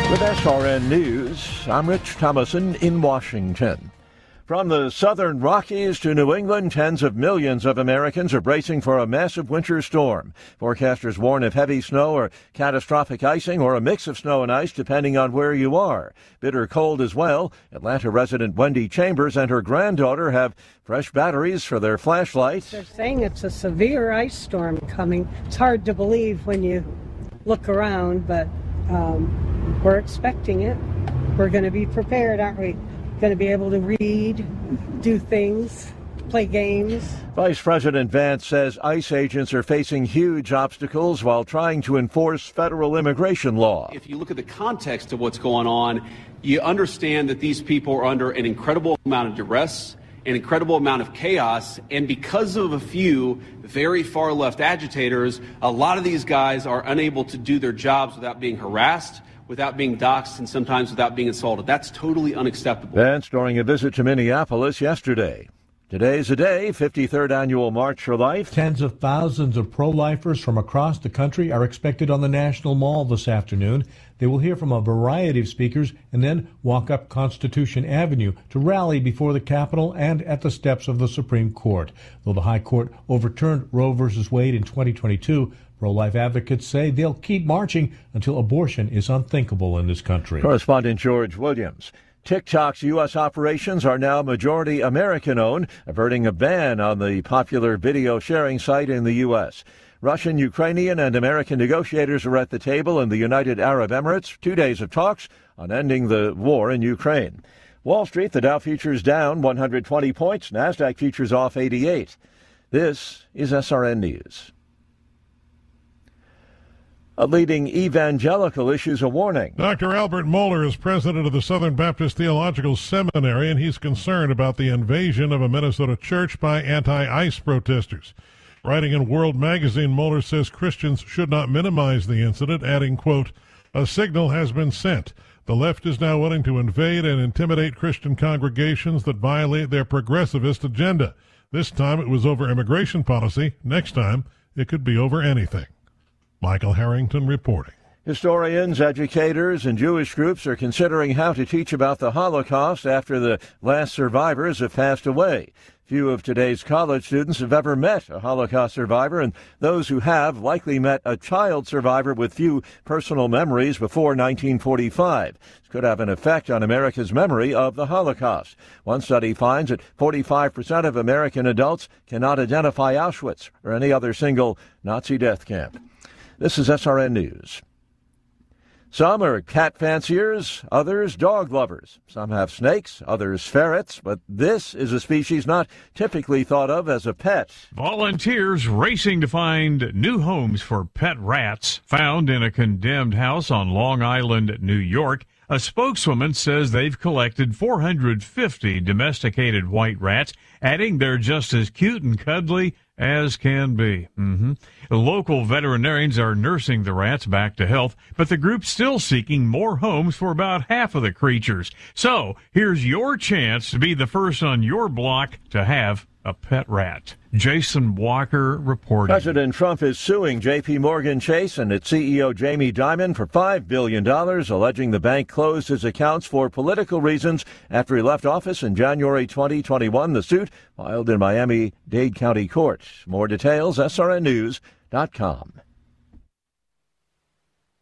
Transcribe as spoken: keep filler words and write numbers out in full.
With S R N News, I'm Rich Thomason in Washington. From the southern Rockies to New England, tens of millions of Americans are bracing for a massive winter storm. Forecasters warn of heavy snow or catastrophic icing or a mix of snow and ice depending on where you are. Bitter cold as well. Atlanta resident Wendy Chambers and her granddaughter have fresh batteries for their flashlights. They're saying it's a severe ice storm coming. It's hard to believe when you look around, but um, we're expecting it. We're going to be prepared, aren't we? Going to be able to read, do things, play games. Vice President Vance says ICE agents are facing huge obstacles while trying to enforce federal immigration law. If you look at the context of what's going on, you understand that these people are under an incredible amount of duress, an incredible amount of chaos, and because of a few very far left agitators, a lot of these guys are unable to do their jobs without being harassed, without being doxxed, and sometimes without being assaulted. That's totally unacceptable. Vance during a visit to Minneapolis yesterday. Today's the day, fifty-third annual March for Life. Tens of thousands of pro-lifers from across the country are expected on the National Mall this afternoon. They will hear from a variety of speakers and then walk up Constitution Avenue to rally before the Capitol and at the steps of the Supreme Court. Though the High Court overturned Roe versus Wade in twenty twenty-two, pro-life advocates say they'll keep marching until abortion is unthinkable in this country. Correspondent George Williams. TikTok's U S operations are now majority American-owned, averting a ban on the popular video sharing site in the U S. Russian, Ukrainian, and American negotiators are at the table in the United Arab Emirates. Two days of talks on ending the war in Ukraine. Wall Street, the Dow futures down one hundred twenty points. NASDAQ futures off eighty-eight. This is S R N News. A leading evangelical issues a warning. Doctor Albert Mohler is president of the Southern Baptist Theological Seminary, and he's concerned about the invasion of a Minnesota church by anti-ICE protesters. Writing in World Magazine, Mohler says Christians should not minimize the incident, adding, quote, "A signal has been sent. The left is now willing to invade and intimidate Christian congregations that violate their progressivist agenda. This time it was over immigration policy. Next time it could be over anything." Michael Harrington reporting. Historians, educators, and Jewish groups are considering how to teach about the Holocaust after the last survivors have passed away. Few of today's college students have ever met a Holocaust survivor, and those who have likely met a child survivor with few personal memories before nineteen forty-five. This could have an effect on America's memory of the Holocaust. One study finds that forty-five percent of American adults cannot identify Auschwitz or any other single Nazi death camp. This is S R N News. Some are cat fanciers, others dog lovers. Some have snakes, others ferrets, but this is a species not typically thought of as a pet. Volunteers racing to find new homes for pet rats found in a condemned house on Long Island, New York. A spokeswoman says they've collected four hundred fifty domesticated white rats, adding they're just as cute and cuddly as can be. Mm-hmm. Local veterinarians are nursing the rats back to health, but the group's still seeking more homes for about half of the creatures. So here's your chance to be the first on your block to have a pet rat. Jason Walker reporting. President Trump is suing J P. Morgan Chase and its C E O Jamie Dimon for five billion dollars, alleging the bank closed his accounts for political reasons after he left office in January twenty twenty-one. The suit filed in Miami-Dade County Court. More details, S R N news dot com.